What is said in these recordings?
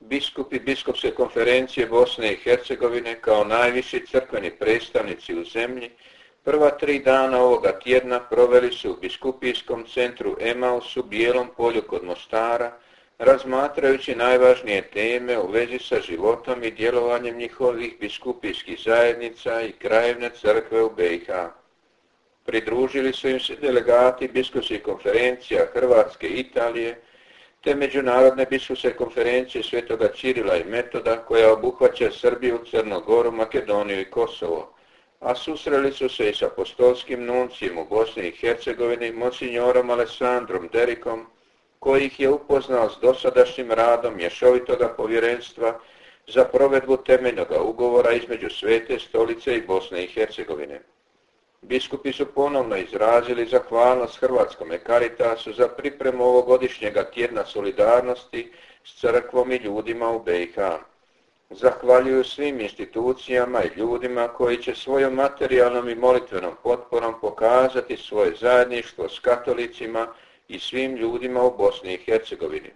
Biskupi Biskupske konferencije Bosne i Hercegovine kao najviši crkveni predstavnici u zemlji prva 3 dana ovoga tjedna proveli su u biskupijskom centru Emaus u Bijelom polju kod Mostara, razmatrajući najvažnije teme u vezi sa životom i djelovanjem njihovih biskupijskih zajednica i krajevne crkve u BiH. Pridružili su im se delegati biskupskih konferencija Hrvatske i Italije, te Međunarodne biskupske konferencije Svetoga Cirila i Metoda koja obuhvaća Srbiju, Crnogoru, Makedoniju i Kosovo, a susreli su se i s apostolskim nuncijem u Bosni i Hercegovini, monsignorom Alessandrom Derikom, koji ih je upoznao s dosadašnjim radom mješovitoga povjerenstva za provedbu temeljnog ugovora između Svete Stolice i Bosne i Hercegovine. Biskupi su ponovno izrazili zahvalnost Hrvatskome Caritasu za pripremu ovogodišnjega tjedna solidarnosti s crkvom i ljudima u BiH. Zahvaljuju svim institucijama i ljudima koji će svojom materijalnom i molitvenom potporom pokazati svoje zajedništvo s katolicima i svim ljudima u Bosni i Hercegovini.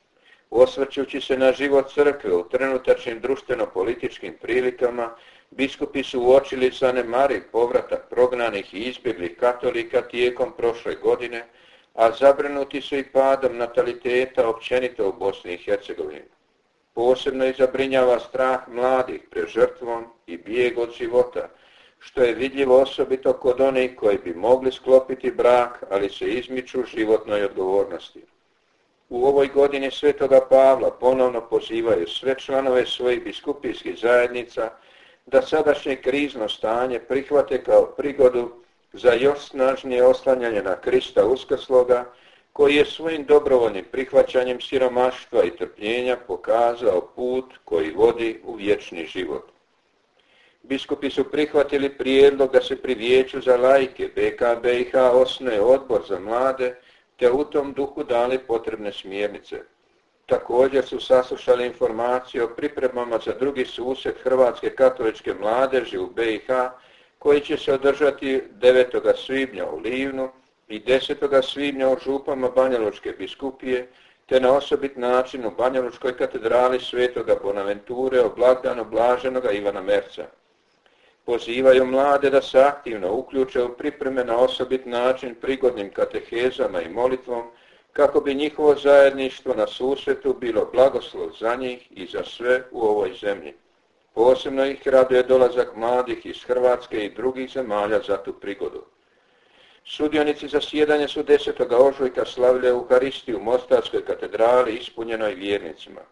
Osvrćući se na život crkve u trenutačnim društveno-političkim prilikama, biskupi su uočili zanemariv povratak prognanih i izbjeglih katolika tijekom prošle godine, a zabrinuti su i padom nataliteta općenito u Bosni i Hercegovini. Posebno ih zabrinjava strah mladih pred žrtvom i bijeg od života, što je vidljivo osobito kod onih koji bi mogli sklopiti brak, ali se izmiču životnoj odgovornosti. U ovoj godini Svetoga Pavla ponovno pozivaju sve članove svojih biskupijskih zajednica da sadašnje krizno stanje prihvate kao prigodu za još snažnije oslanjanje na Krista uskrsloga, koji je svojim dobrovoljnim prihvaćanjem siromaštva i trpljenja pokazao put koji vodi u vječni život. Biskupi su prihvatili prijedlog da se pri Vijeću za laike BiH osnuje odbor za mlade, te u tom duhu dali potrebne smjernice. Također su saslušali informacije o pripremama za drugi susret Hrvatske katoličke mladeži u BiH, koji će se održati 9. svibnja u Livnu i 10. svibnja u župama Banjalučke biskupije, te na osobit način u Banjalučkoj katedrali Svetoga Bonaventure o blagdanu blaženoga Ivana Merca. Pozivaju mlade da se aktivno uključe u pripreme na osobit način prigodnim katehezama i molitvom, kako bi njihovo zajedništvo na susretu bilo blagoslov za njih i za sve u ovoj zemlji. Posebno ih raduje dolazak mladih iz Hrvatske i drugih zemalja za tu prigodu. Sudionici zasjedanja su 10. ožujka slavili Euharistiju u Mostarskoj katedrali ispunjenoj vjernicima.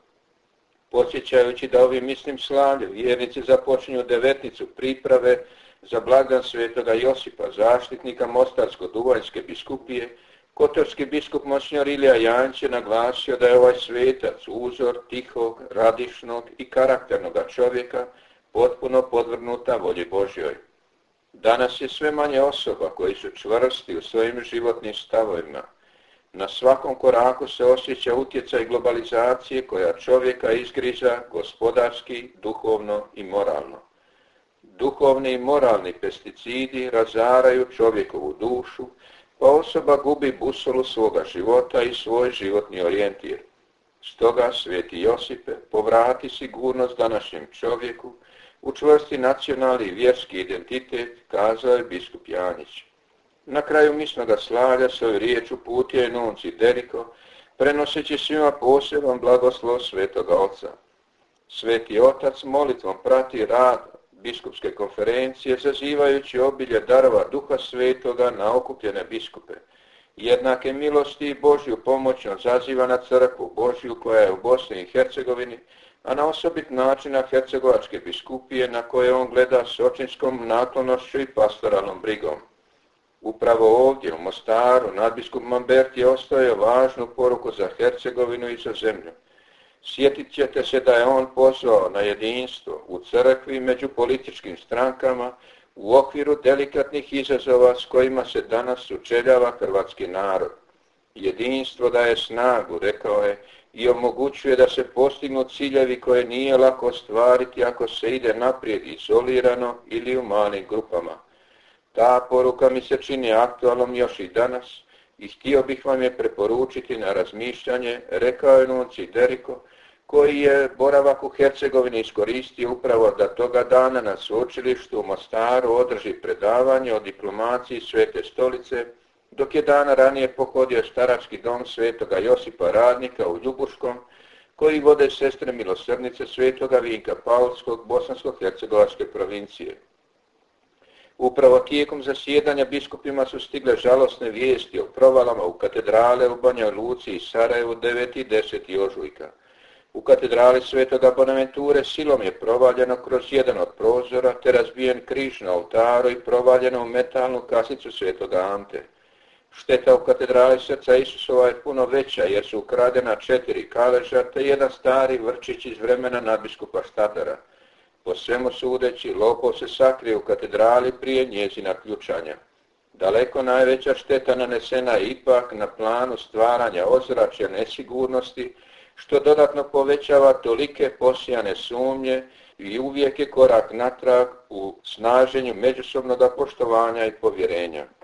Podsjećajući da ovim istim slavljem vjernici započinju devetnicu priprave za blagdan Svetoga Josipa, zaštitnika Mostarsko-Duvanjske biskupije, kotorski biskup monsignor Ilija Janč je naglasio da je ovaj svetac uzor tihog, radišnog i karakternog čovjeka potpuno podvrgnuta volji Božjoj. Danas je sve manje osoba koji su čvrsti u svojim životnim stavovima. Na svakom koraku se osjeća utjecaj globalizacije koja čovjeka izgriza gospodarski, duhovno i moralno. Duhovni i moralni pesticidi razaraju čovjekovu dušu, pa osoba gubi busolu svoga života i svoj životni orijentir. Stoga, sveti Josipe, povrati sigurnost današnjem čovjeku, učvrsti nacionalni i vjerski identitet, kazao je biskup Janjić. Na kraju misnoga slavlja svoju riječ uputio je nunci Deriko, prenoseći svima poseban blagoslov Svetoga Oca. Sveti Otac molitvom prati rad biskupske konferencije, zazivajući obilje darova Duha Svetoga na okupljene biskupe. Jednake milosti i Božju pomoć on zaziva na crkvu Božju koja je u Bosni i Hercegovini, a na osobit način na hercegovačke biskupije na koje on gleda s očinskom naklonošću i pastoralnom brigom. Upravo ovdje u Mostaru nadbiskup Mambert je ostavio važnu poruku za Hercegovinu i za zemlju. Sjetit ćete se da je on pozvao na jedinstvo u crkvi među političkim strankama u okviru delikatnih izazova s kojima se danas sučeljava hrvatski narod. Jedinstvo daje snagu, rekao je, i omogućuje da se postignu ciljevi koje nije lako ostvariti ako se ide naprijed izolirano ili u malim grupama. Ta poruka mi se čini aktualnom još i danas i htio bih vam je preporučiti na razmišljanje, rekao je nunci Deriko, koji je boravak u Hercegovini iskoristio upravo da toga dana na sveučilištu u Mostaru održi predavanje o diplomaciji Svete Stolice, dok je dana ranije pohodio starački dom Svetoga Josipa Radnika u Ljubuškom, koji vode sestre milosrdnice Svetoga Vinka Paulskog Bosansko-hercegovačke provincije. Upravo tijekom zasjedanja biskupima su stigle žalosne vijesti o provalama u katedrale u Banja Luci i Sarajevu 9. i 10. ožujka. U katedrali Svetoga Bonaventure silom je provaljeno kroz jedan od prozora te razbijen križ na oltaru i provaljeno u metalnu kasicu Svetoga Ante. Šteta u katedrali Srca Isusova je puno veća jer su ukradena 4 kaleža te jedan stari vrčić iz vremena nadbiskupa Štadara. Po svemu sudeći, lopov se sakrije u katedrali prije njezina ključanja. Daleko najveća šteta nanesena je ipak na planu stvaranja ozračja nesigurnosti, što dodatno povećava tolike posijane sumnje i uvijek je korak natrag u snaženju međusobnog poštovanja i povjerenja.